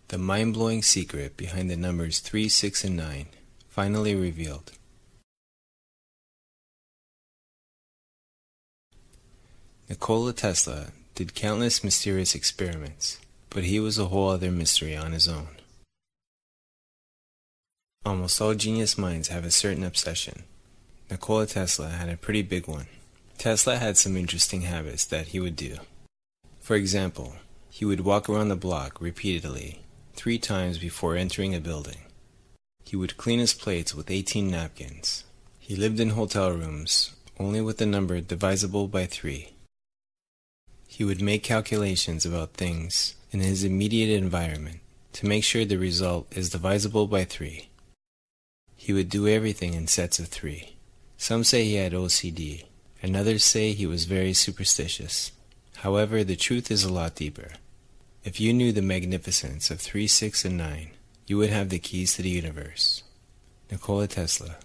The mind-blowing secret behind the numbers 3, 6, and 9, finally revealed. Nikola Tesla did countless mysterious experiments, but he was a whole other mystery on his own. Almost all genius minds have a certain obsession. Nikola Tesla had a pretty big one. Tesla had some interesting habits that he would do. For example, he would walk around the block repeatedly, 3 times before entering a building. He would clean his plates with 18 napkins. He lived in hotel rooms, only with the number divisible by 3. He would make calculations about things in his immediate environment to make sure the result is divisible by 3. He would do everything in sets of 3. Some say he had OCD, and others say he was very superstitious. However, the truth is a lot deeper. If you knew the magnificence of 3, 6, and 9, you would have the keys to the universe. Nikola Tesla.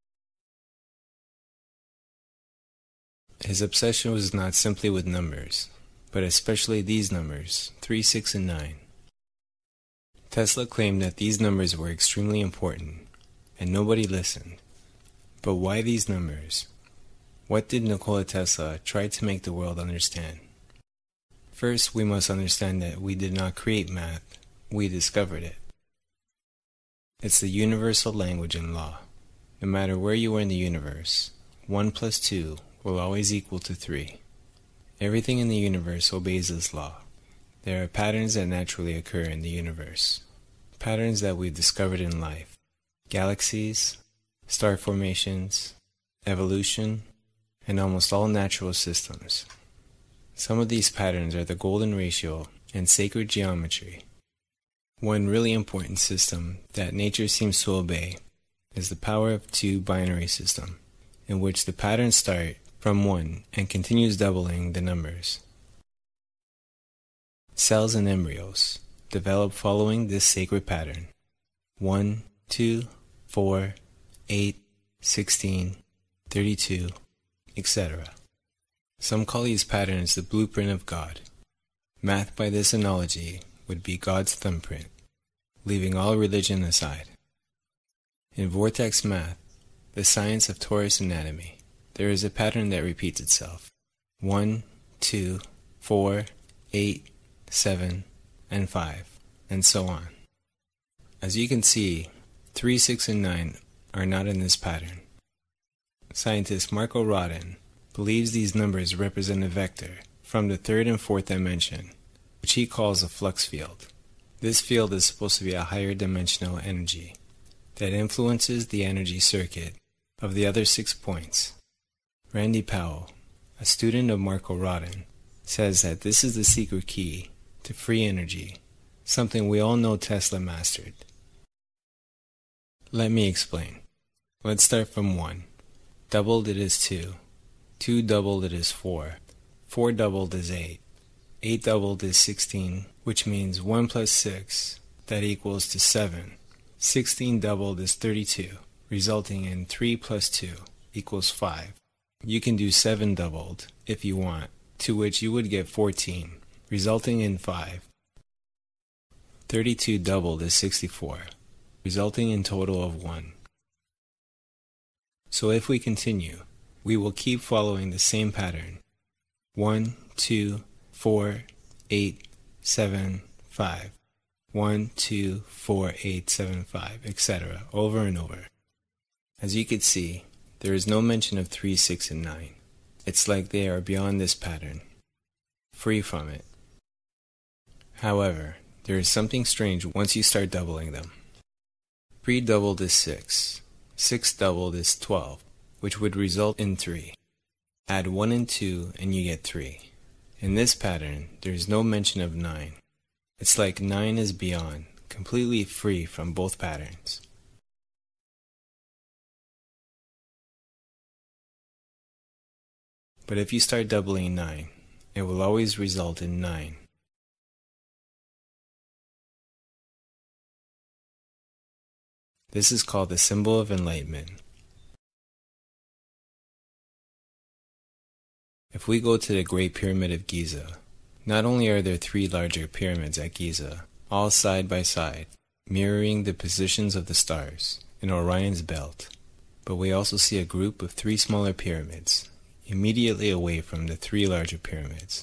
His obsession was not simply with numbers, but especially these numbers, 3, 6, and 9. Tesla claimed that these numbers were extremely important, and nobody listened. But why these numbers? What did Nikola Tesla try to make the world understand? First, we must understand that we did not create math, we discovered it. It's the universal language and law. No matter where you are in the universe, 1 plus 2 will always equal to 3. Everything in the universe obeys this law. There are patterns that naturally occur in the universe, patterns that we've discovered in life, galaxies, star formations, evolution, and almost all natural systems. Some of these patterns are the golden ratio and sacred geometry. One really important system that nature seems to obey is the power of 2 binary system, in which the patterns start from 1 and continues doubling the numbers. Cells and embryos develop following this sacred pattern: 1, 2, 4, 8, 16, 32, etc. Some call these patterns the blueprint of God. Math by this analogy would be God's thumbprint, leaving all religion aside. In vortex math, the science of torus anatomy, there is a pattern that repeats itself: 1, 2, 4, 8, 7, and 5, and so on. As you can see, 3, 6, and 9 are not in this pattern. Scientist Marco Rodin believes these numbers represent a vector from the 3rd and 4th dimension, which he calls a flux field. This field is supposed to be a higher dimensional energy that influences the energy circuit of the other 6 points. Randy Powell, a student of Marco Rodin, says that this is the secret key to free energy, something we all know Tesla mastered. Let me explain. Let's start from 1. Doubled it is 2. 2 doubled it is 4. 4 doubled is 8. 8 doubled is 16, which means 1 plus 6, that equals to 7. 16 doubled is 32, resulting in 3 plus 2 equals 5. You can do 7 doubled if you want, to which you would get 14, resulting in 5. 32 doubled is 64, resulting in total of 1. So if we continue, we will keep following the same pattern: 1, 2, 4, 8, 7, 5. 1, 2, 4, 8, 7, 5, etc. over and over. As you can see, there is no mention of 3, 6, and 9. It's like they are beyond this pattern, free from it. However, there is something strange once you start doubling them. 3 doubled is 6. 6 doubled is 12, which would result in 3. Add 1 and 2 and you get 3. In this pattern, there is no mention of 9. It's like 9 is beyond, completely free from both patterns. But if you start doubling 9, it will always result in 9. This is called the symbol of enlightenment. If we go to the Great Pyramid of Giza, not only are there 3 larger pyramids at Giza, all side by side, mirroring the positions of the stars in Orion's belt. But we also see a group of 3 smaller pyramids, immediately away from the 3 larger pyramids.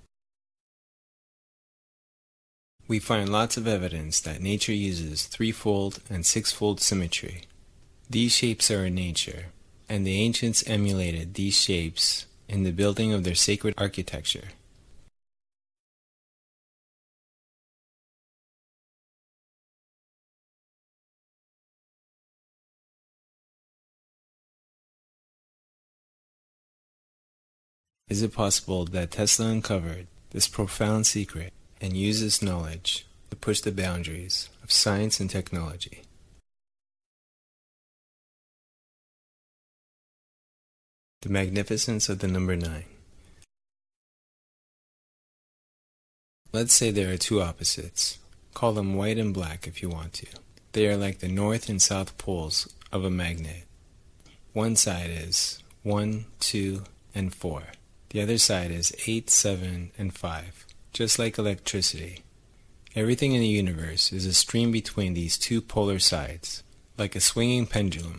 We find lots of evidence that nature uses 3-fold and 6-fold symmetry. These shapes are in nature, and the ancients emulated these shapes in the building of their sacred architecture. Is it possible that Tesla uncovered this profound secret and used this knowledge to push the boundaries of science and technology? The magnificence of the number 9. Let's say there are 2 opposites. Call them white and black if you want to. They are like the north and south poles of a magnet. One side is 1, 2, and 4. The other side is 8, 7, and 5. Just like electricity. Everything in the universe is a stream between these 2 polar sides, like a swinging pendulum.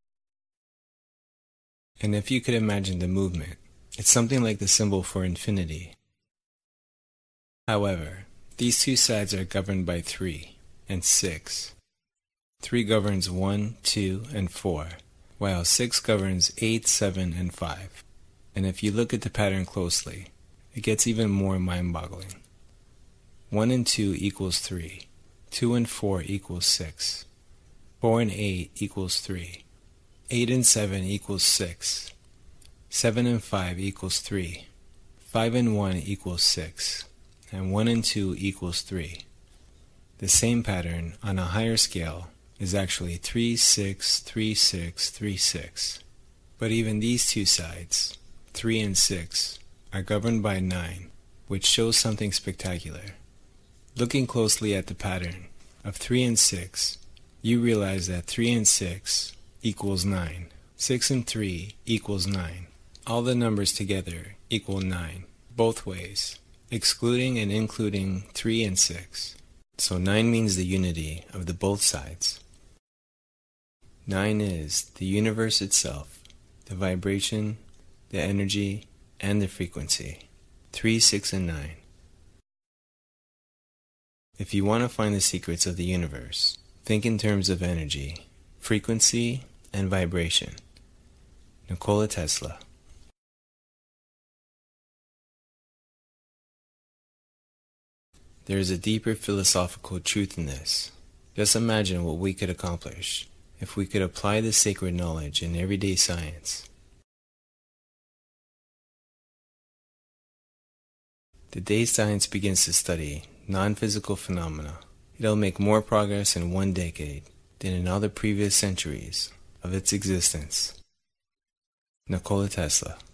And if you could imagine the movement, it's something like the symbol for infinity. However, these 2 sides are governed by 3 and 6. 3 governs 1, 2, and 4, while 6 governs 8, 7, and 5. And if you look at the pattern closely, it gets even more mind-boggling. 1 and 2 equals 3. 2 and 4 equals 6. 4 and 8 equals 3. 8 and 7 equals 6. 7 and 5 equals 3. 5 and 1 equals 6. And 1 and 2 equals 3. The same pattern on a higher scale is actually 3, 6, 3, 6, 3, 6. But even these 2 sides, 3 and 6, are governed by 9, which shows something spectacular. Looking closely at the pattern of 3 and 6, you realize that 3 and 6 equals 9. 6 and 3 equals 9. All the numbers together equal 9, both ways, excluding and including 3 and 6. So 9 means the unity of the both sides. 9 is the universe itself, the vibration, the energy, and the frequency. 3, 6, and 9. If you want to find the secrets of the universe, think in terms of energy, frequency, and vibration. Nikola Tesla. There is a deeper philosophical truth in this. Just imagine what we could accomplish if we could apply this sacred knowledge in everyday science. The day science begins to study non-physical phenomena, it'll make more progress in 1 decade than in all the previous centuries of its existence. Nikola Tesla.